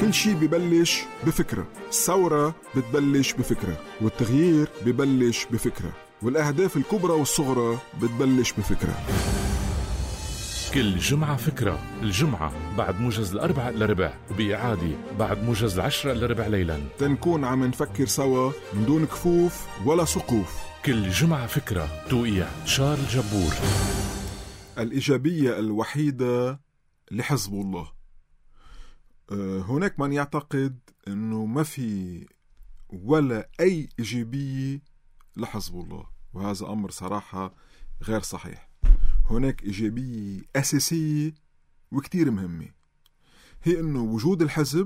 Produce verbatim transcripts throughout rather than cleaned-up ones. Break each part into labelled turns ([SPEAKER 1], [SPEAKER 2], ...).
[SPEAKER 1] كل شي ببلش بفكرة. الثورة بتبلش بفكرة، والتغيير ببلش بفكرة، والأهداف الكبرى والصغرى بتبلش بفكرة.
[SPEAKER 2] كل جمعة فكرة. الجمعة بعد موجز الأربعة إلى ربع، وبإعادة بعد موجز العشرة إلى ربع ليلا،
[SPEAKER 1] تنكون عم نفكر سوا من دون كفوف ولا سقوف.
[SPEAKER 2] كل جمعة فكرة. توقيع شارل جبور.
[SPEAKER 1] الإيجابية الوحيدة لحزب الله. هناك من يعتقد أنه ما في ولا أي إيجابية لحزب الله، وهذا أمر صراحة غير صحيح. هناك إيجابية أساسية وكتير مهمة، هي أنه وجود الحزب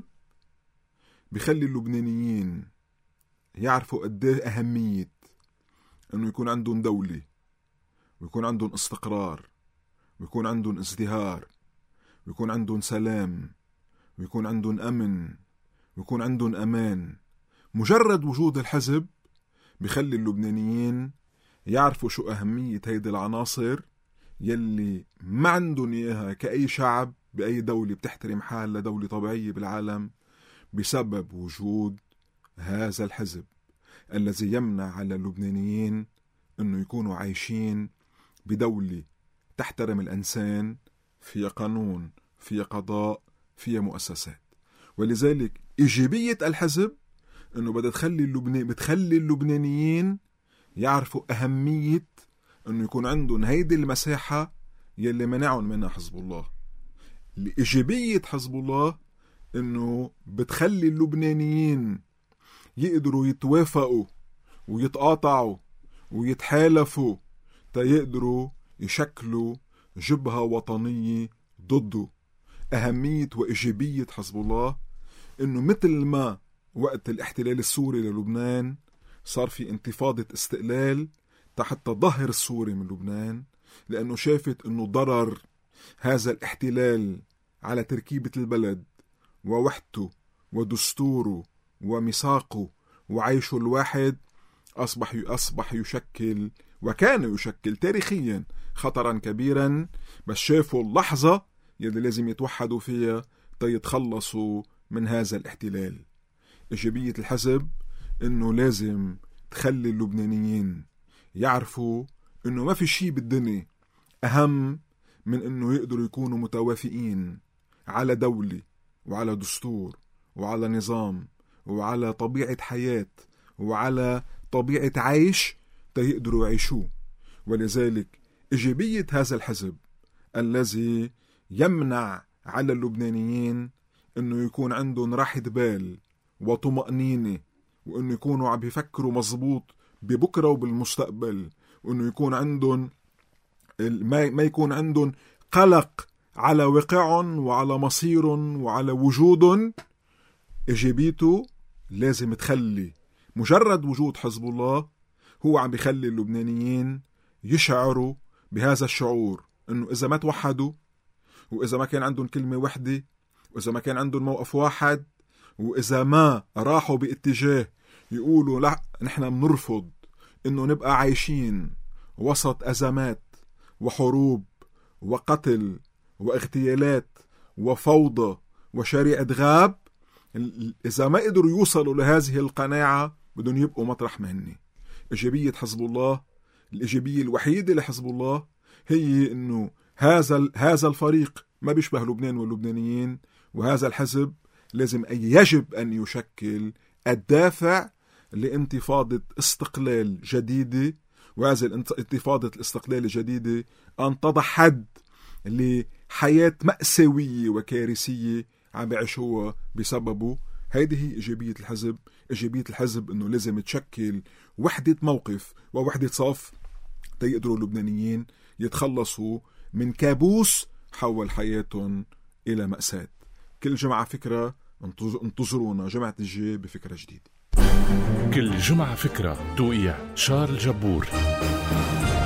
[SPEAKER 1] بيخلي اللبنانيين يعرفوا قديه أهمية أنه يكون عندهم دولة، ويكون عندهم استقرار، ويكون عندهم ازدهار، ويكون عندهم سلام، ويكون عندهم أمن، ويكون عندهم أمان. مجرد وجود الحزب بيخلي اللبنانيين يعرفوا شو أهمية هيدي العناصر يلي ما عندهم إياها كأي شعب بأي دولة بتحترم حالها دولة طبيعية بالعالم، بسبب وجود هذا الحزب الذي يمنع على اللبنانيين أنه يكونوا عايشين بدولة تحترم الإنسان، فيها قانون، فيها قضاء، فيها مؤسسات. ولذلك إيجابية الحزب أنه بدها تخلي اللبنان بتخلي اللبنانيين يعرفوا أهمية أنه يكون عندهم هيدي المساحة يلي منعهم منها حزب الله. الإيجابية حزب الله أنه بتخلي اللبنانيين يقدروا يتوافقوا ويتقاطعوا ويتحالفوا تيقدروا يشكلوا جبهة وطنية ضده. أهمية وإيجابية حزب الله أنه مثل ما وقت الاحتلال السوري للبنان صار في انتفاضة استقلال تحت ظهر السوري من لبنان، لأنه شافت أنه ضرر هذا الاحتلال على تركيبة البلد ووحدته ودستوره وميثاقه وعيشه الواحد، أصبح أصبح يشكل وكان يشكل تاريخيا خطرا كبيرا. بس شافوا اللحظة يلي لازم يتوحدوا فيها تيتخلصوا من هذا الاحتلال. إيجابية الحزب إنه لازم تخلي اللبنانيين يعرفوا إنه ما في شيء بالدنيا أهم من إنه يقدروا يكونوا متوافقين على دولة وعلى دستور وعلى نظام وعلى طبيعة حياة وعلى طبيعة عيش تيقدروا يعيشوه. ولذلك إيجابية هذا الحزب الذي يمنع على اللبنانيين إنه يكون عندهم راحة بال وطمأنينة، وإنه يكونوا عم يفكروا مزبوط ببكرة وبالمستقبل، وإنه يكون عندهم ما يكون عندهم قلق على واقعهم وعلى مصيرهم وعلى وجودهم. إيجابيته لازم تخلي مجرد وجود حزب الله هو عم بيخلي اللبنانيين يشعروا بهذا الشعور، إنه إذا ما توحدوا، وإذا ما كان عندهم كلمة واحدة، وإذا ما كان عندهم موقف واحد، وإذا ما راحوا باتجاه يقولوا لا نحن بنرفض إنه نبقى عايشين وسط أزمات وحروب وقتل واغتيالات وفوضى وشريعة غاب، إذا ما قدروا يوصلوا لهذه القناعة بدهم يبقوا مطرح ما هن. إيجابية حزب الله، الإيجابية الوحيدة لحزب الله هي إنه هذا هذا الفريق ما بيشبه لبنان واللبنانيين، وهذا الحزب لازم أن يجب أن يشكل الدافع لانتفاضة استقلال جديدة، وهذه الانتفاضة الاستقلال الجديدة أن تضع حد لحياة مأساوية وكارثية عم بيعيشوها بسببه. هذه هي إيجابية الحزب. إيجابية الحزب إنه لازم تشكل وحدة موقف ووحدة صف تيقدروا اللبنانيين يتخلصوا من كابوس حول حياتهم إلى مأساة. كل جمعة فكرة، انتظرونا جمعة الجاي بفكرة جديدة.
[SPEAKER 2] كل جمعة فكرة. توقيع شارل جبور.